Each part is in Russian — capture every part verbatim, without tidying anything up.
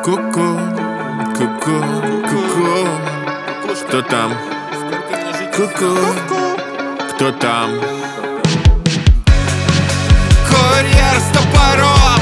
Ку-ку, ку-ку, ку-ку. Кто там? Ку-ку, кто там? Курьер с топором,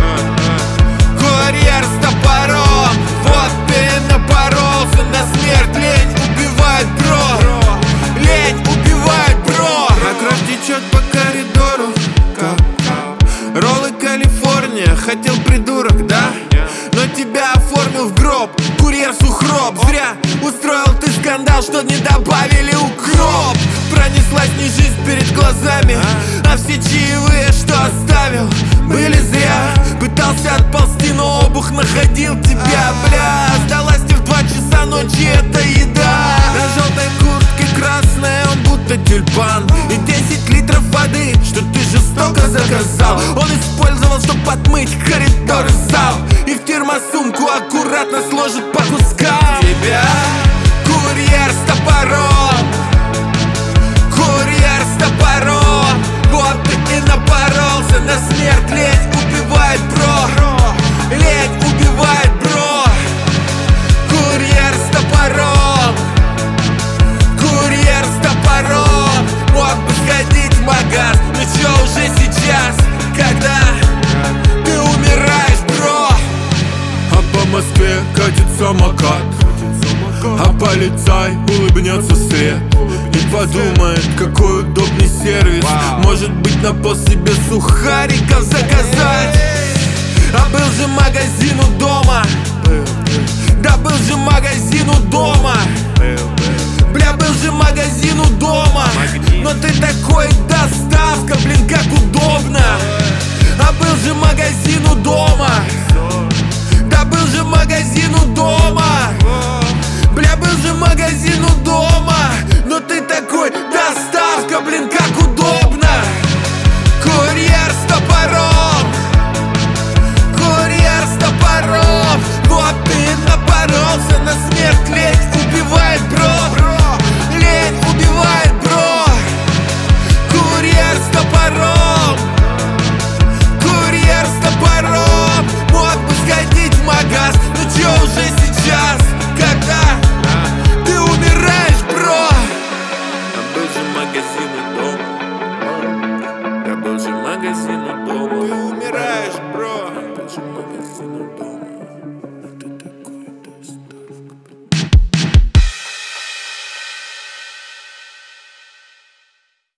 курьер с топором. Вот ты напоролся на смерть. Лень убивает, бро. Лень убивает, бро. А кровь течет по коридору. Роллы Калифорния, хотел придурок, да? Но тебя оформил в гроб курьер Сухроб. Зря устроил ты скандал, что не добавили укроп. Пронеслась не жизнь перед глазами, а все чаевые, что оставил, были зря. Пытался отползти, но обух находил тебя, бля. Сдалась тебе в два часа ночи, это еда. На желтой куртке красная, он будто тюльпан. И десять литров воды, что ты жестоко заказал, он использовал, чтоб отмыть коридор и зал. И в термосумку аккуратно сложит по кускам. Тебя курьер с топором, курьер с топором. Вот ты и напоролся на смерть. Лень убивает, бро. Лень убивает, бро. Курьер с топором, курьер с топором. Мог бы сходить в магаз, но чё уже сейчас, когда ты умираешь, бро. А по Москве катит самокат, а полицай улыбнется вслед и подумает, какой удобный сервис. Может быть, на пост себе сухариков заказать. А был же магазин у дома, да был же магазин у дома. Бля, был же магазин у дома. Но ты такой, доставка, блин, как удобно.